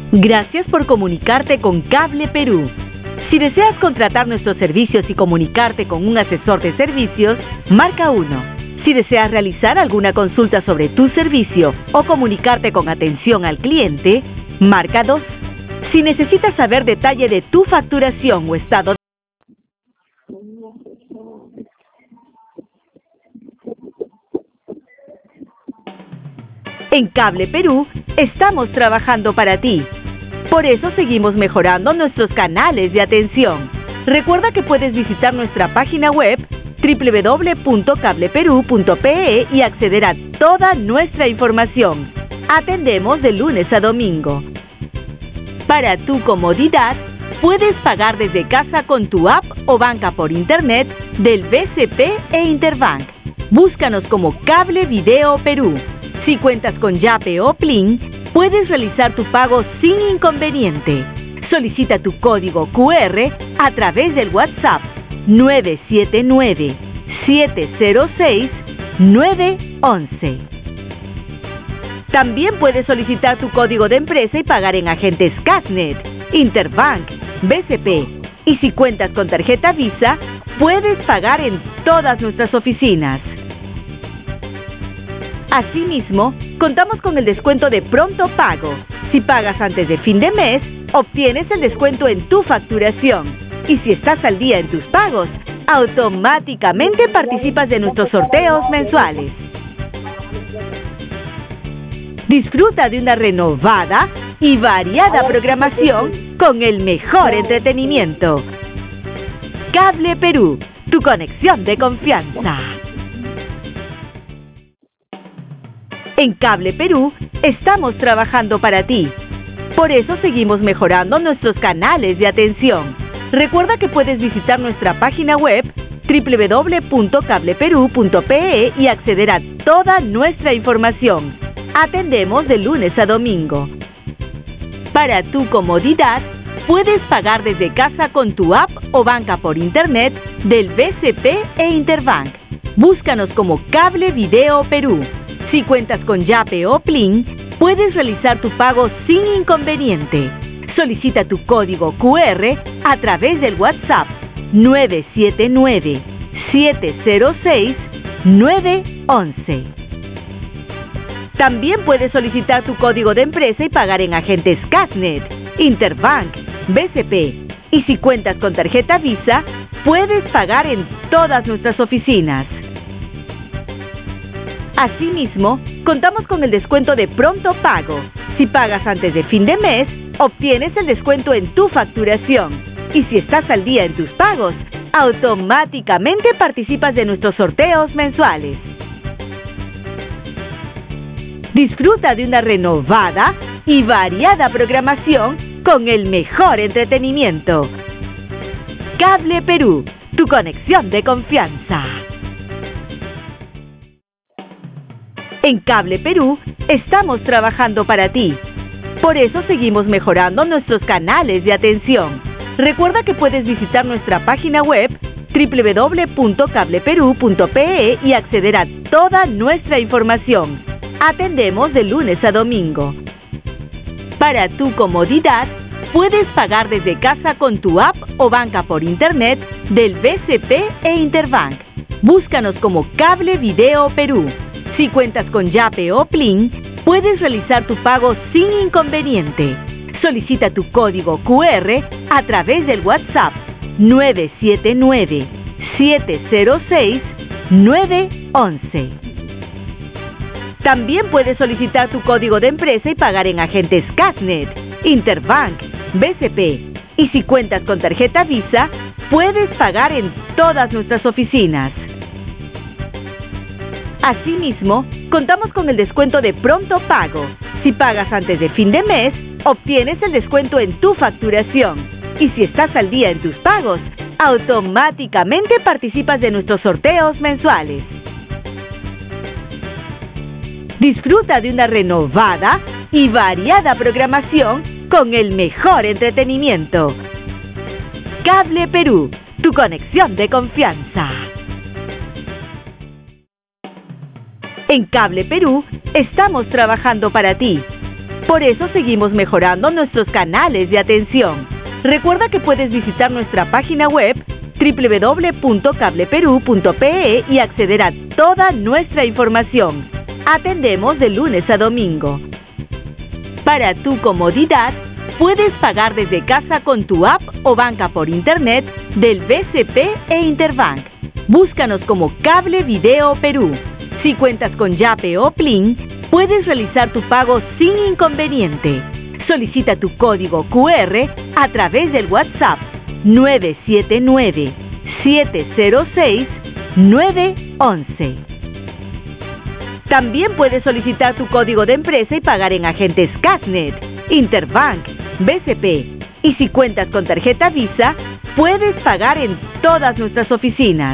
Gracias por comunicarte con Cable Perú. Si deseas contratar nuestros servicios y comunicarte con un asesor de servicios, marca 1. Si deseas realizar alguna consulta sobre tu servicio o comunicarte con atención al cliente, marca 2. Si necesitas saber detalle de tu facturación o estado En Cable Perú, estamos trabajando para ti. Por eso seguimos mejorando nuestros canales de atención. Recuerda que puedes visitar nuestra página web www.cableperu.pe y acceder a toda nuestra información. Atendemos de lunes a domingo. Para tu comodidad, puedes pagar desde casa con tu app o banca por internet del BCP e Interbank. Búscanos como Cable Video Perú. Si cuentas con Yape o Plin, puedes realizar tu pago sin inconveniente. Solicita tu código QR a través del WhatsApp 979-706-911. También puedes solicitar tu código de empresa y pagar en agentes Casnet, Interbank, BCP. Y si cuentas con tarjeta Visa, puedes pagar en todas nuestras oficinas. Asimismo, contamos con el descuento de pronto pago. Si pagas antes de fin de mes, obtienes el descuento en tu facturación. Y si estás al día en tus pagos, automáticamente participas de nuestros sorteos mensuales. Disfruta de una renovada y variada programación con el mejor entretenimiento. Cable Perú, tu conexión de confianza. En Cable Perú, estamos trabajando para ti. Por eso seguimos mejorando nuestros canales de atención. Recuerda que puedes visitar nuestra página web www.cableperu.pe y acceder a toda nuestra información. Atendemos de lunes a domingo. Para tu comodidad, puedes pagar desde casa con tu app o banca por internet del BCP e Interbank. Búscanos como Cable Video Perú. Si cuentas con Yape o Plin, puedes realizar tu pago sin inconveniente. Solicita tu código QR a través del WhatsApp 979-706-911. También puedes solicitar tu código de empresa y pagar en agentes Casnet, Interbank, BCP. Y si cuentas con tarjeta Visa, puedes pagar en todas nuestras oficinas. Asimismo, contamos con el descuento de pronto pago. Si pagas antes de fin de mes, obtienes el descuento en tu facturación. Y si estás al día en tus pagos, automáticamente participas de nuestros sorteos mensuales. Disfruta de una renovada y variada programación con el mejor entretenimiento. Cable Perú, tu conexión de confianza. En Cable Perú, estamos trabajando para ti. Por eso seguimos mejorando nuestros canales de atención. Recuerda que puedes visitar nuestra página web www.cableperu.pe y acceder a toda nuestra información. Atendemos de lunes a domingo. Para tu comodidad, puedes pagar desde casa con tu app o banca por internet del BCP e Interbank. Búscanos como Cable Video Perú. Si cuentas con Yape o Plin, puedes realizar tu pago sin inconveniente. Solicita tu código QR a través del WhatsApp 979-706-911. También puedes solicitar tu código de empresa y pagar en agentes Casnet, Interbank, BCP. Y si cuentas con tarjeta Visa, puedes pagar en todas nuestras oficinas. Asimismo, contamos con el descuento de pronto pago. Si pagas antes de fin de mes, obtienes el descuento en tu facturación. Y si estás al día en tus pagos, automáticamente participas de nuestros sorteos mensuales. Disfruta de una renovada y variada programación con el mejor entretenimiento. Cable Perú, tu conexión de confianza. En Cable Perú, estamos trabajando para ti. Por eso seguimos mejorando nuestros canales de atención. Recuerda que puedes visitar nuestra página web www.cableperú.pe y acceder a toda nuestra información. Atendemos de lunes a domingo. Para tu comodidad, puedes pagar desde casa con tu app o banca por internet del BCP e Interbank. Búscanos como Cable Video Perú. Si cuentas con Yape o Plin, puedes realizar tu pago sin inconveniente. Solicita tu código QR a través del WhatsApp 979-706-911. También puedes solicitar tu código de empresa y pagar en agentes Casnet, Interbank, BCP. Y si cuentas con tarjeta Visa, puedes pagar en todas nuestras oficinas.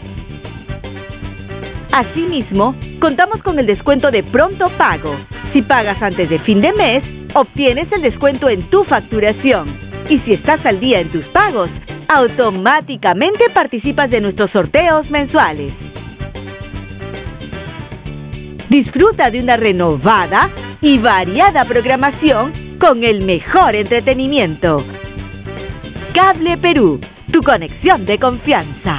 Asimismo, contamos con el descuento de pronto pago. Si pagas antes de fin de mes, obtienes el descuento en tu facturación. Y si estás al día en tus pagos, automáticamente participas de nuestros sorteos mensuales. Disfruta de una renovada y variada programación con el mejor entretenimiento. Cable Perú, tu conexión de confianza.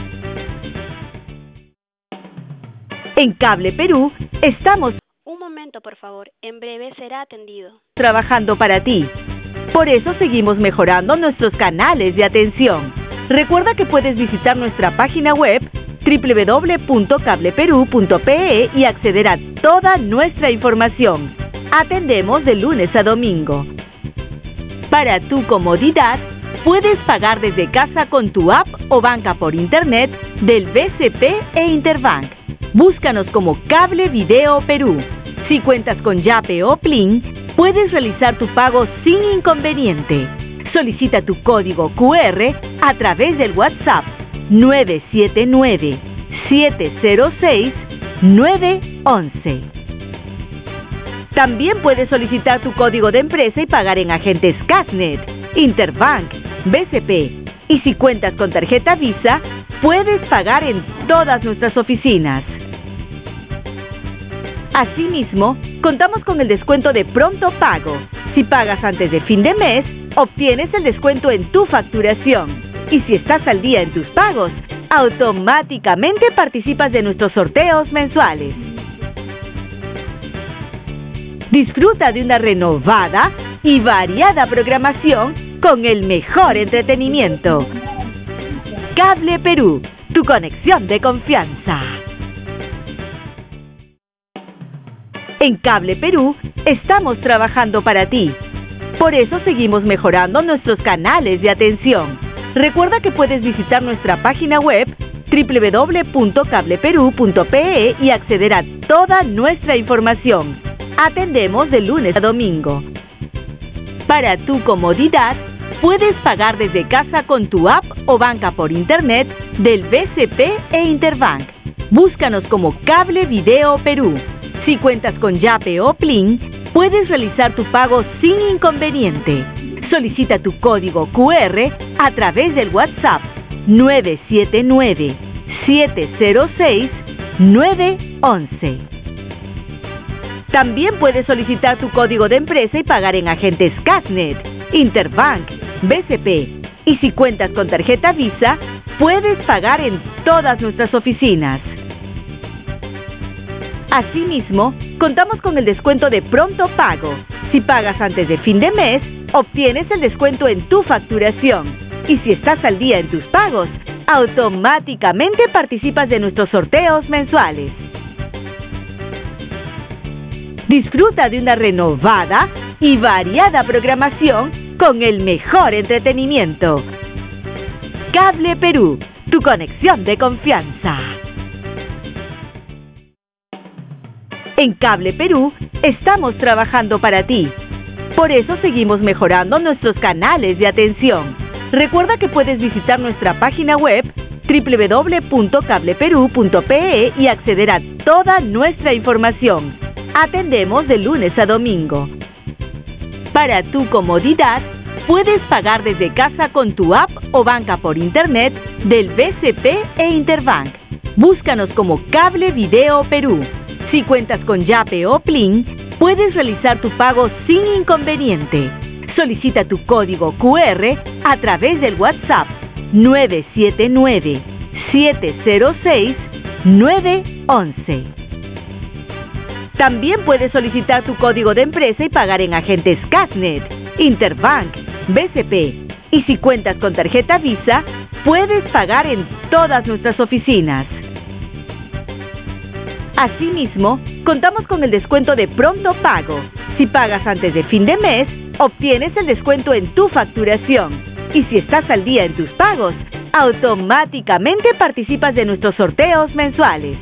En Cable Perú estamos... Un momento, por favor. En breve será atendido. Trabajando para ti. Por eso seguimos mejorando nuestros canales de atención. Recuerda que puedes visitar nuestra página web www.cableperú.pe y acceder a toda nuestra información. Atendemos de lunes a domingo. Para tu comodidad, puedes pagar desde casa con tu app o banca por internet del BCP e Interbank. Búscanos como Cable Video Perú. Si cuentas con Yape o Plin, puedes realizar tu pago sin inconveniente. Solicita tu código QR a través del WhatsApp 979-706-911. También puedes solicitar tu código de empresa y pagar en agentes Casnet, Interbank, BCP. Y si cuentas con tarjeta Visa, puedes pagar en todas nuestras oficinas. Asimismo, contamos con el descuento de pronto pago. Si pagas antes de fin de mes, obtienes el descuento en tu facturación. Y si estás al día en tus pagos, automáticamente participas de nuestros sorteos mensuales. Disfruta de una renovada y variada programación con el mejor entretenimiento. Cable Perú, tu conexión de confianza. En Cable Perú estamos trabajando para ti. Por eso seguimos mejorando nuestros canales de atención. Recuerda que puedes visitar nuestra página web www.cableperú.pe y acceder a toda nuestra información. Atendemos de lunes a domingo. Para tu comodidad, puedes pagar desde casa con tu app o banca por internet del BCP e Interbank. Búscanos como Cable Video Perú. Si cuentas con Yape o Plin, puedes realizar tu pago sin inconveniente. Solicita tu código QR a través del WhatsApp 979-706-911. También puedes solicitar tu código de empresa y pagar en agentes Casnet, Interbank, BCP. Y si cuentas con tarjeta Visa, puedes pagar en todas nuestras oficinas. Asimismo, contamos con el descuento de pronto pago. Si pagas antes de fin de mes, obtienes el descuento en tu facturación. Y si estás al día en tus pagos, automáticamente participas de nuestros sorteos mensuales. Disfruta de una renovada y variada programación con el mejor entretenimiento. Cable Perú, tu conexión de confianza. En Cable Perú estamos trabajando para ti. Por eso seguimos mejorando nuestros canales de atención. Recuerda que puedes visitar nuestra página web www.cableperú.pe y acceder a toda nuestra información. Atendemos de lunes a domingo. Para tu comodidad, puedes pagar desde casa con tu app o banca por internet del BCP e Interbank. Búscanos como Cable Video Perú. Si cuentas con Yape o Plin, puedes realizar tu pago sin inconveniente. Solicita tu código QR a través del WhatsApp 979-706-911. También puedes solicitar tu código de empresa y pagar en agentes Cashnet, Interbank, BCP. Y si cuentas con tarjeta Visa, puedes pagar en todas nuestras oficinas. Asimismo, contamos con el descuento de pronto pago. Si pagas antes de fin de mes, obtienes el descuento en tu facturación. Y si estás al día en tus pagos, automáticamente participas de nuestros sorteos mensuales.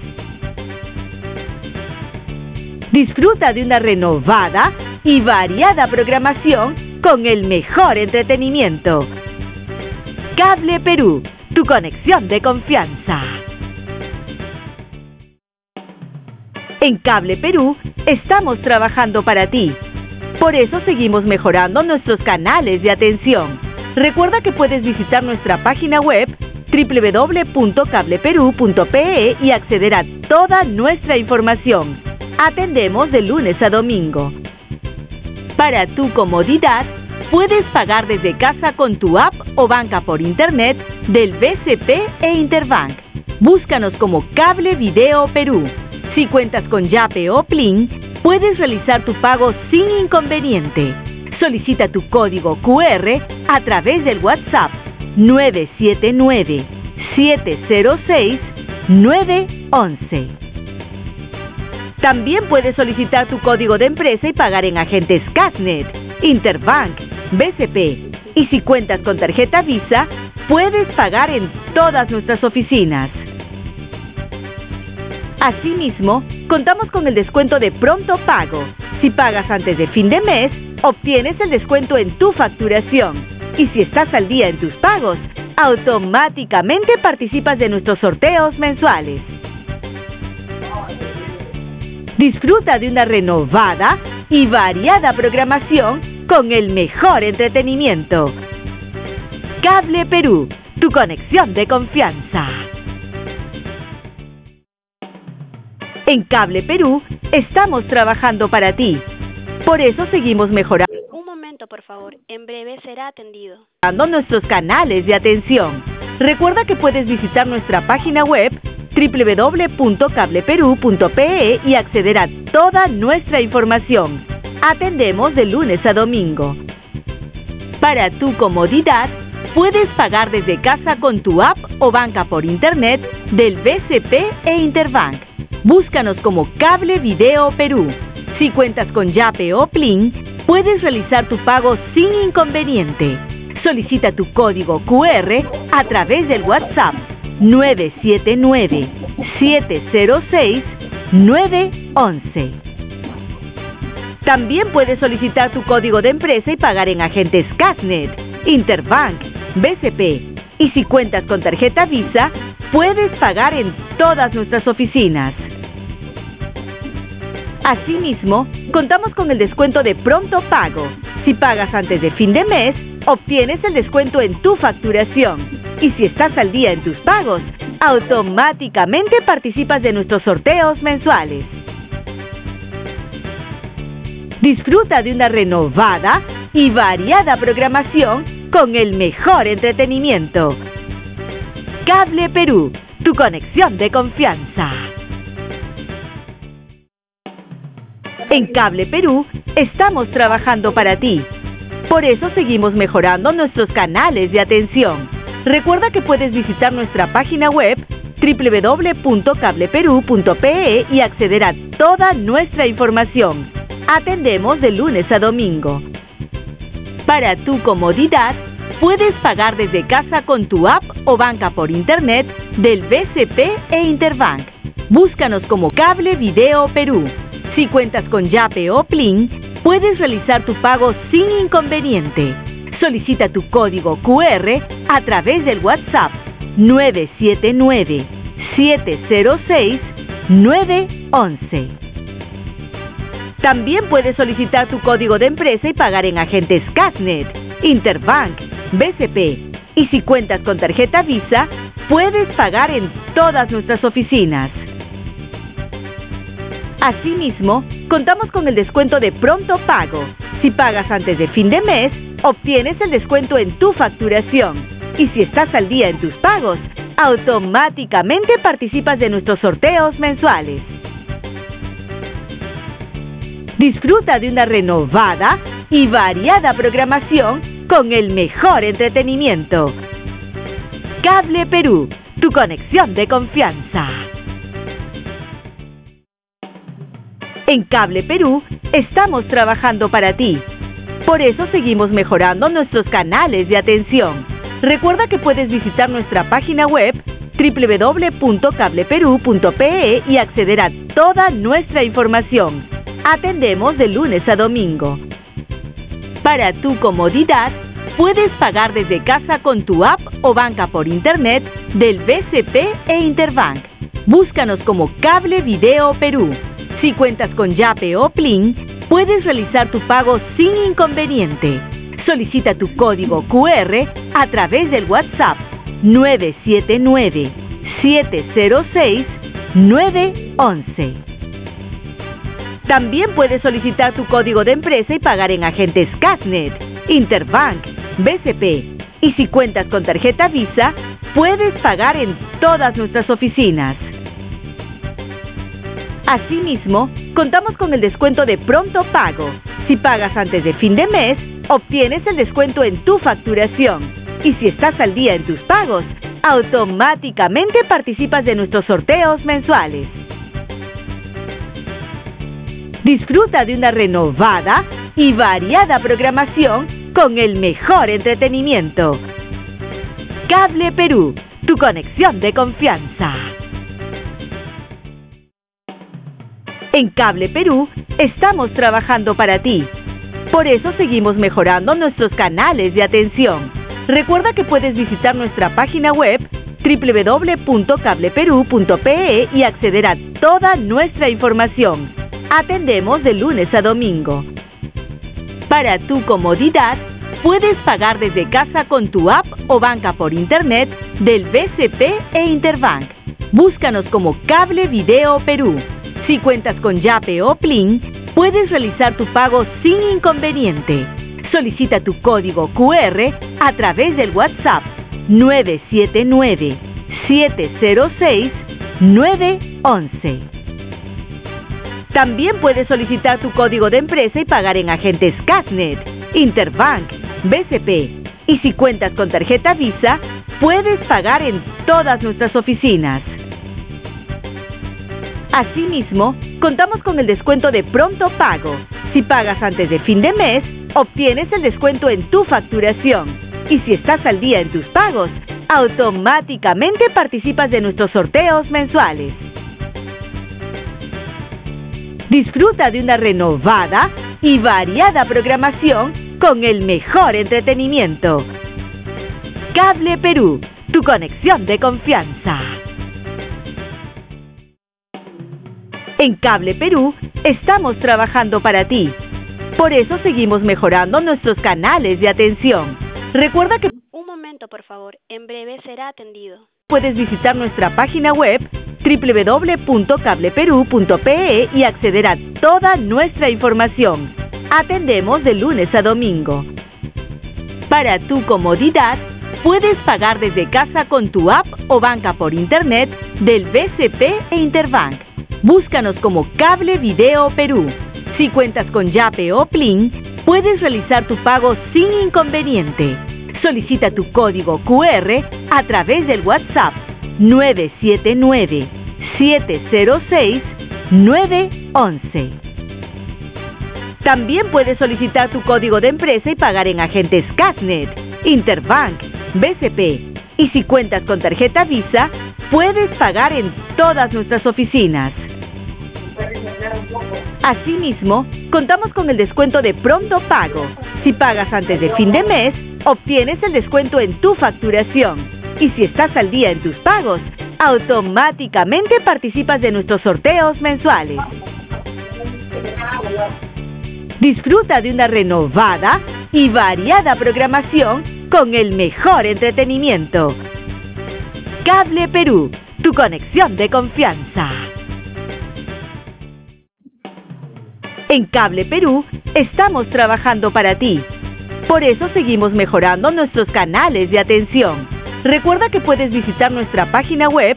Disfruta de una renovada y variada programación con el mejor entretenimiento. Cable Perú, tu conexión de confianza. En Cable Perú estamos trabajando para ti. Por eso seguimos mejorando nuestros canales de atención. Recuerda que puedes visitar nuestra página web www.cableperú.pe y acceder a toda nuestra información. Atendemos de lunes a domingo. Para tu comodidad, puedes pagar desde casa con tu app o banca por internet del BCP e Interbank. Búscanos como Cable Video Perú. Si cuentas con Yape o Plin, puedes realizar tu pago sin inconveniente. Solicita tu código QR a través del WhatsApp 979-706-911. También puedes solicitar tu código de empresa y pagar en agentes Cashnet, Interbank, BCP. Y si cuentas con tarjeta Visa, puedes pagar en todas nuestras oficinas. Asimismo, contamos con el descuento de pronto pago. Si pagas antes de fin de mes, obtienes el descuento en tu facturación. Y si estás al día en tus pagos, automáticamente participas de nuestros sorteos mensuales. Disfruta de una renovada y variada programación con el mejor entretenimiento. Cable Perú, tu conexión de confianza. En Cable Perú estamos trabajando para ti. Por eso seguimos mejorando. Un momento, por favor. En breve será atendido. Nuestros canales de atención. Recuerda que puedes visitar nuestra página web www.cableperú.pe y acceder a toda nuestra información. Atendemos de lunes a domingo. Para tu comodidad, puedes pagar desde casa con tu app o banca por internet del BCP e Interbank. Búscanos como Cable Video Perú. Si cuentas con Yape o Plin, puedes realizar tu pago sin inconveniente. Solicita tu código QR a través del WhatsApp 979-706-911. También puedes solicitar tu código de empresa y pagar en agentes Cashnet, Interbank, BCP. Y si cuentas con tarjeta Visa, puedes pagar en todas nuestras oficinas. Asimismo, contamos con el descuento de pronto pago. Si pagas antes de fin de mes, obtienes el descuento en tu facturación. Y si estás al día en tus pagos, automáticamente participas de nuestros sorteos mensuales. Disfruta de una renovada y variada programación con el mejor entretenimiento. Cable Perú, tu conexión de confianza. En Cable Perú estamos trabajando para ti. Por eso seguimos mejorando nuestros canales de atención. Recuerda que puedes visitar nuestra página web www.cableperú.pe y acceder a toda nuestra información. Atendemos de lunes a domingo. Para tu comodidad, puedes pagar desde casa con tu app o banca por internet del BCP e Interbank. Búscanos como Cable Video Perú. Si cuentas con Yape o Plin, puedes realizar tu pago sin inconveniente. Solicita tu código QR a través del WhatsApp 979-706-911. También puedes solicitar tu código de empresa y pagar en agentes Cashnet, Interbank, BCP. Y si cuentas con tarjeta Visa, puedes pagar en todas nuestras oficinas. Asimismo, contamos con el descuento de pronto pago. Si pagas antes de fin de mes, obtienes el descuento en tu facturación. Y si estás al día en tus pagos, automáticamente participas de nuestros sorteos mensuales. Disfruta de una renovada y variada programación con el mejor entretenimiento. Cable Perú, tu conexión de confianza. En Cable Perú estamos trabajando para ti. Por eso seguimos mejorando nuestros canales de atención. Recuerda que puedes visitar nuestra página web www.cableperu.pe y acceder a toda nuestra información. Atendemos de lunes a domingo. Para tu comodidad, puedes pagar desde casa con tu app o banca por internet del BCP e Interbank. Búscanos como Cable Video Perú. Si cuentas con Yape o Plin, puedes realizar tu pago sin inconveniente. Solicita tu código QR a través del WhatsApp 979-706-911. También puedes solicitar tu código de empresa y pagar en agentes Casnet, Interbank, BCP. Y si cuentas con tarjeta Visa, puedes pagar en todas nuestras oficinas. Asimismo, contamos con el descuento de pronto pago. Si pagas antes de fin de mes, obtienes el descuento en tu facturación. Y si estás al día en tus pagos, automáticamente participas de nuestros sorteos mensuales. Disfruta de una renovada y variada programación con el mejor entretenimiento. Cable Perú, tu conexión de confianza. En Cable Perú estamos trabajando para ti. Por eso seguimos mejorando nuestros canales de atención. Recuerda que puedes visitar nuestra página web www.cableperu.pe y acceder a toda nuestra información. Atendemos de lunes a domingo. Para tu comodidad, puedes pagar desde casa con tu app o banca por internet del BCP e Interbank. Búscanos como Cable Video Perú. Si cuentas con Yape o Plin, puedes realizar tu pago sin inconveniente. Solicita tu código QR a través del WhatsApp 979-706-911. También puedes solicitar tu código de empresa y pagar en agentes Casnet, Interbank, BCP. Y si cuentas con tarjeta Visa, puedes pagar en todas nuestras oficinas. Asimismo, contamos con el descuento de pronto pago. Si pagas antes de fin de mes, obtienes el descuento en tu facturación. Y si estás al día en tus pagos, automáticamente participas de nuestros sorteos mensuales. Disfruta de una renovada y variada programación con el mejor entretenimiento. Cable Perú, tu conexión de confianza. En Cable Perú estamos trabajando para ti. Por eso seguimos mejorando nuestros canales de atención. Recuerda que Un momento, por favor. En breve será atendido. puedes visitar nuestra página web www.cableperu.pe y acceder a toda nuestra información. Atendemos de lunes a domingo. Para tu comodidad, puedes pagar desde casa con tu app o banca por internet del BCP e Interbank. Búscanos como Cable Video Perú. Si cuentas con Yape o Plin, puedes realizar tu pago sin inconveniente. Solicita tu código QR a través del WhatsApp 979-706-911. También puedes solicitar tu código de empresa y pagar en agentes Casnet, Interbank, BCP. Y si cuentas con tarjeta Visa, puedes pagar en todas nuestras oficinas. Asimismo, contamos con el descuento de pronto pago. Si pagas antes de fin de mes, obtienes el descuento en tu facturación. Y si estás al día en tus pagos, automáticamente participas de nuestros sorteos mensuales. Disfruta de una renovada y variada programación con el mejor entretenimiento. Cable Perú, tu conexión de confianza. En Cable Perú estamos trabajando para ti. Por eso seguimos mejorando nuestros canales de atención. Recuerda que puedes visitar nuestra página web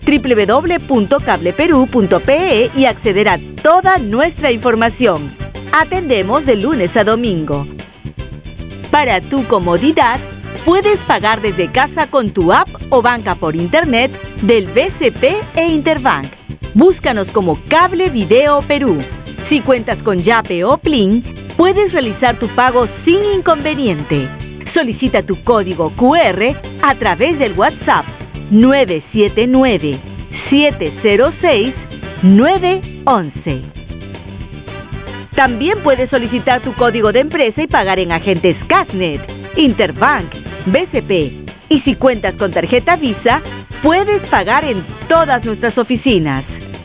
www.cableperú.pe y acceder a toda nuestra información. Atendemos de lunes a domingo. Para tu comodidad, puedes pagar desde casa con tu app o banca por internet del BCP e Interbank. Búscanos como Cable Video Perú. Si cuentas con Yape o Plin, puedes realizar tu pago sin inconveniente. Solicita tu código QR a través del WhatsApp 979-706-911. También puedes solicitar tu código de empresa y pagar en agentes Casnet, Interbank, BCP. Y si cuentas con tarjeta Visa, puedes pagar en todas nuestras oficinas.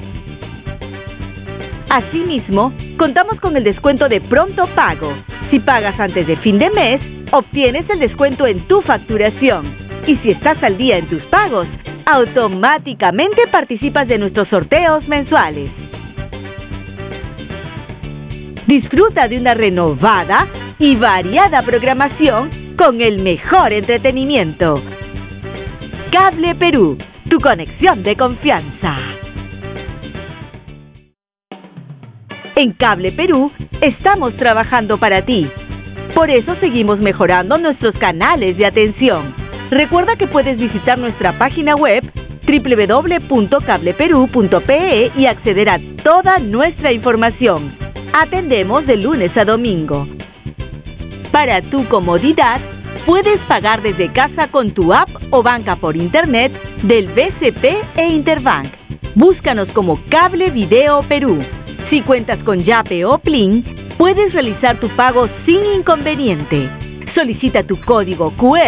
Asimismo, contamos con el descuento de pronto pago. Si pagas antes de fin de mes, obtienes el descuento en tu facturación. Y si estás al día en tus pagos, automáticamente participas de nuestros sorteos mensuales. Disfruta de una renovada y variada programación con el mejor entretenimiento. Cable Perú, tu conexión de confianza. En Cable Perú estamos trabajando para ti. Por eso seguimos mejorando nuestros canales de atención. Recuerda que puedes visitar nuestra página web www.cableperú.pe y acceder a toda nuestra información. Atendemos de lunes a domingo. Para tu comodidad, puedes pagar desde casa con tu app o banca por internet del BCP e Interbank. Búscanos como Cable Video Perú. Si cuentas con Yape o Plin, puedes realizar tu pago sin inconveniente. Solicita tu código QR